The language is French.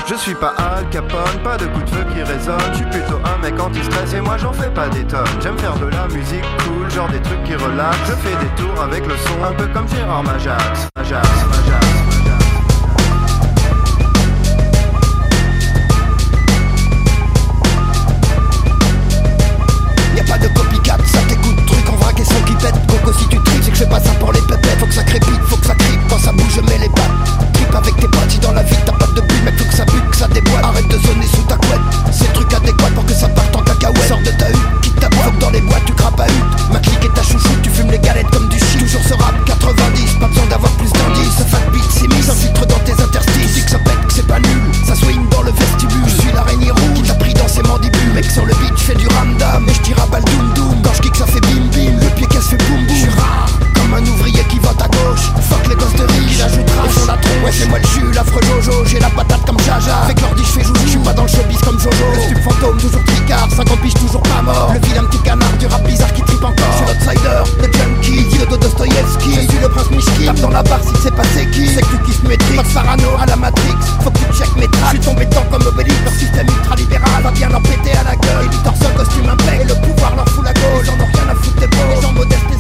Je suis pas Al Capone, pas de coup de feu qui résonne. Je suis plutôt un mec anti-stress et moi j'en fais pas des tonnes. J'aime faire de la musique cool, genre des trucs qui relaxent. Je fais des tours avec le son, un peu comme Gérard Majax. Y'a pas de copycat, ça t'écoute, truc en vrac et son qui pète. Coco si tu tripes, c'est que je fais pas ça pour les pépettes. Faut que ça crépite, faut que ça cripe, quand ça bouge je mets les pattes. Trip avec tes potes, si dans la vie t'as pas de but, mec faut que ça bute, que ça déboîte. Arrête de zoner sous ta couette, c'est le truc adéquat pour que ça parte en cacahuète. Sors de ta hutte, quitte ta boîte, faut que dans les boîtes tu crapes à hutte. Ma clique est ta chouchoute, tu fumes les galettes comme du shit. Toujours ce rap 90, pas besoin d'avoir plus d'indices. Ça fat beat, c'est mis, s'infiltre dans tes interstices. Dis que ça pète, que c'est pas nul, ça swing dans le vestibule. Je suis l'araignée rouge qui t'a pris dans ses mandibules. Mec sur le beat, j'fais du ramdam et j'tire à balle doum doum. Quand j'kick ça fait bim bim, le pied casse fait boum boum. J'suis rare, comme un ouvrier qui vote à gauche. Fuck les gosses de riz, il ajoutera et font la tronche. Ouais c'est moi le jus, l'affreux Jojo, j'ai la patate comme Jaja. Avec l'ordi j'fais joujou, j'suis pas dans le showbiz comme Jojo. Le stup fantôme, toujours tricard, 50 piges toujours pas mort. Le vilain petit canard du rap bizarre qui tripe encore. J'suis l'outsider, le junkie, idiot de Dostoïevski. Je suis le prince Mishki, tape dans la barre si c'est passé qui. C'est que tu kiffes mes tricks, Max Parano à la Matrix. Faut que tu check mes tracks, j'suis tombé dedans comme Obélix. Leur système ultra-libéral va bien leur péter à la gueule. Et du torse, costume impec, et le pouvoir leur fout la gauche. Ils en ont rien à foutre des pauvres, les gens modestes